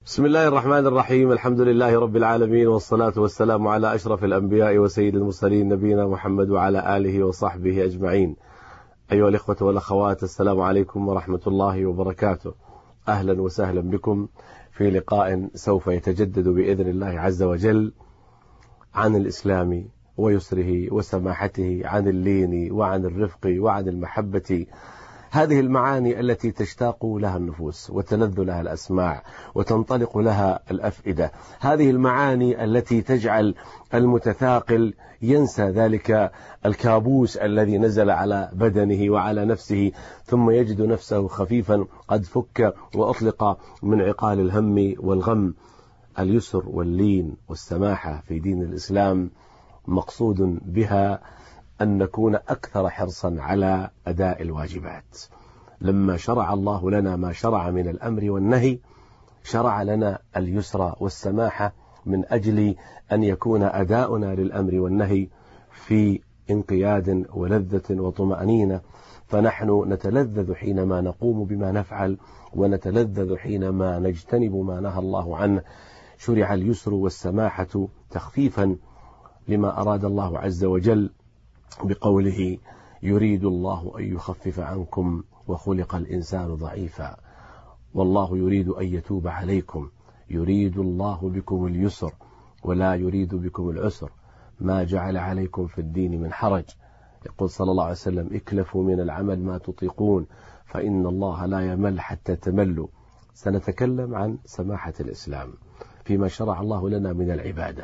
بسم الله الرحمن الرحيم. الحمد لله رب العالمين، والصلاة والسلام على أشرف الأنبياء وسيد المرسلين نبينا محمد وعلى آله وصحبه أجمعين. أيها الإخوة والأخوات، السلام عليكم ورحمة الله وبركاته. أهلا وسهلا بكم في لقاء سوف يتجدد بإذن الله عز وجل عن الإسلام ويسره وسماحته، عن اللين وعن الرفق وعن المحبة، هذه المعاني التي تشتاق لها النفوس وتلذ لها الأسماع وتنطلق لها الأفئدة، هذه المعاني التي تجعل المتثاقل ينسى ذلك الكابوس الذي نزل على بدنه وعلى نفسه، ثم يجد نفسه خفيفا قد فك وأطلق من عقال الهم والغم. اليسر واللين والسماحة في دين الإسلام مقصود بها أن نكون أكثر حرصا على أداء الواجبات. لما شرع الله لنا ما شرع من الأمر والنهي، شرع لنا اليسر والسماحة من أجل أن يكون أداؤنا للأمر والنهي في انقياد ولذة وطمأنينة، فنحن نتلذذ حينما نقوم بما نفعل، ونتلذذ حينما نجتنب ما نهى الله عنه. شرع اليسر والسماحة تخفيفا لما أراد الله عز وجل بقوله: يريد الله أن يخفف عنكم وخلق الإنسان ضعيفا والله يريد أن يتوب عليكم، يريد الله بكم اليسر ولا يريد بكم العسر، ما جعل عليكم في الدين من حرج. يقول صلى الله عليه وسلم: اكلفوا من العمل ما تطيقون فإن الله لا يمل حتى تملوا. سنتكلم عن سماحة الإسلام فيما شرع الله لنا من العبادة،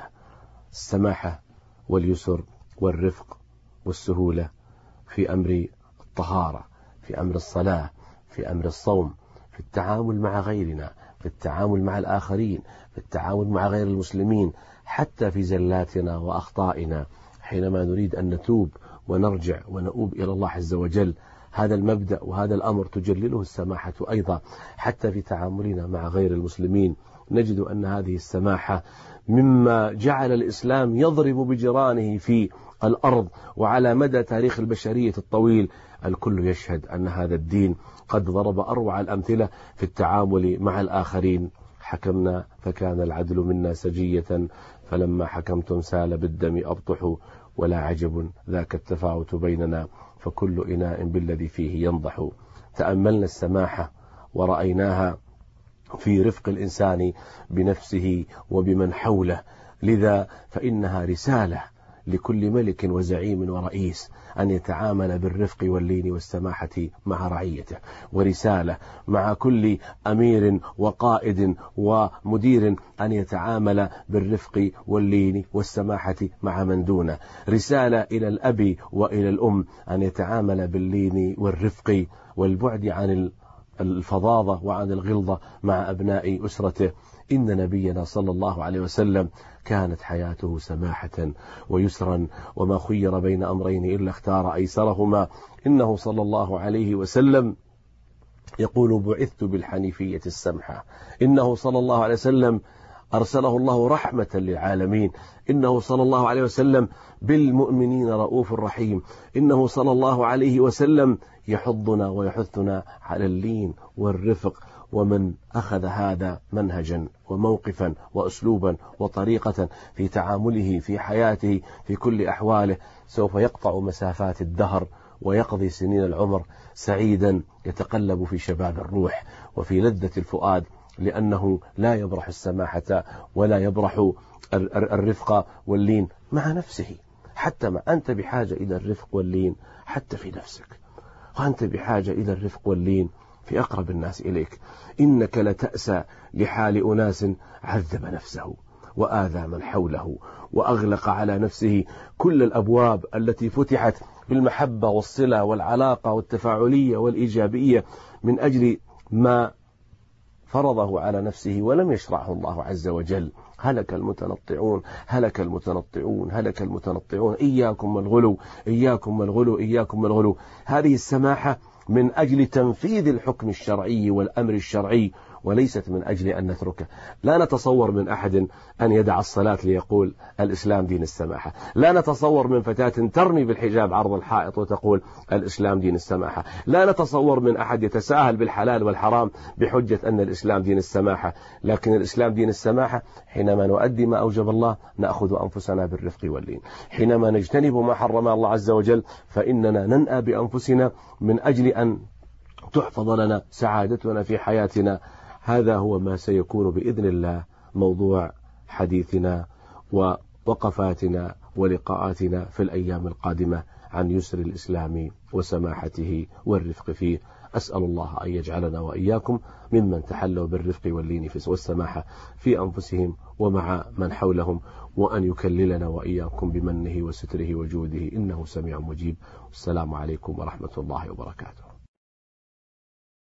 السماحة واليسر والرفق والسهولة في أمر الطهارة، في أمر الصلاة، في أمر الصوم، في التعامل مع غيرنا، في التعامل مع الآخرين، في التعامل مع غير المسلمين، حتى في زلاتنا وأخطائنا حينما نريد أن نتوب ونرجع ونؤوب إلى الله عز وجل. هذا المبدأ وهذا الأمر تجلله السماحة أيضا. حتى في تعاملنا مع غير المسلمين نجد أن هذه السماحة مما جعل الإسلام يضرب بجرانه في الأرض، وعلى مدى تاريخ البشرية الطويل الكل يشهد أن هذا الدين قد ضرب أروع الأمثلة في التعامل مع الآخرين. حكمنا فكان العدل منا سجية، فلما حكمتم سال بالدم أبطح، ولا عجب ذاك التفاوت بيننا، فكل إناء بالذي فيه ينضح. تأملنا السماحة ورأيناها في رفق الإنسان بنفسه وبمن حوله، لذا فإنها رسالة لكل ملك وزعيم ورئيس أن يتعامل بالرفق واللين والسماحة مع رعيته، ورسالة مع كل أمير وقائد ومدير أن يتعامل بالرفق واللين والسماحة مع من دونه، رسالة إلى الأب وإلى الأم أن يتعامل باللين والرفق والبعد عن الفظاظة وعن الغلظة مع أبناء أسرته. إن نبينا صلى الله عليه وسلم كانت حياته سماحة ويسرا، وما خير بين أمرين إلا اختار أيسرهما. إنه صلى الله عليه وسلم يقول: بعثت بالحنيفية السمحة. إنه صلى الله عليه وسلم أرسله الله رحمة للعالمين. إنه صلى الله عليه وسلم بالمؤمنين رؤوف رحيم. إنه صلى الله عليه وسلم يحضنا ويحثنا على اللين والرفق. ومن أخذ هذا منهجا وموقفا وأسلوبا وطريقة في تعامله في حياته في كل أحواله، سوف يقطع مسافات الدهر ويقضي سنين العمر سعيدا يتقلب في شباب الروح وفي لذة الفؤاد، لأنه لا يبرح السماحة ولا يبرح الرفق واللين مع نفسه. حتى ما أنت بحاجة إلى الرفق واللين حتى في نفسك، وأنت بحاجة إلى الرفق واللين في أقرب الناس إليك. إنك لتأسى لحال أناس عذب نفسه وآذى من حوله وأغلق على نفسه كل الأبواب التي فتحت بالمحبة والصلة والعلاقة والتفاعلية والإيجابية من أجل ما فرضه على نفسه ولم يشرعه الله عز وجل. هلك المتنطعون، هلك المتنطعون، هلك المتنطعون، إياكم والغلو، إياكم والغلو، إياكم والغلو. هذه السماحة من أجل تنفيذ الحكم الشرعي والأمر الشرعي وليست من أجل أن نتركه. لا نتصور من أحد أن يدع الصلاة ليقول الإسلام دين السماحة. لا نتصور من فتاة ترمي بالحجاب عرض الحائط وتقول الإسلام دين السماحة. لا نتصور من أحد يتساهل بالحلال والحرام بحجة أن الإسلام دين السماحة. لكن الإسلام دين السماحة حينما نؤدي ما أوجب الله نأخذ أنفسنا بالرفق واللين. حينما نجتنب ما حرم الله عز وجل فإننا ننأى بأنفسنا من أجل أن تحفظ لنا سعادتنا في حياتنا. هذا هو ما سيكون بإذن الله موضوع حديثنا ووقفاتنا ولقاءاتنا في الأيام القادمة عن يسر الإسلام وسماحته والرفق فيه. أسأل الله أن يجعلنا وإياكم ممن تحلوا بالرفق واللين والسماحة في أنفسهم ومع من حولهم، وأن يكللنا وإياكم بمنه وستره وجوده إنه سميع مجيب. والسلام عليكم ورحمة الله وبركاته.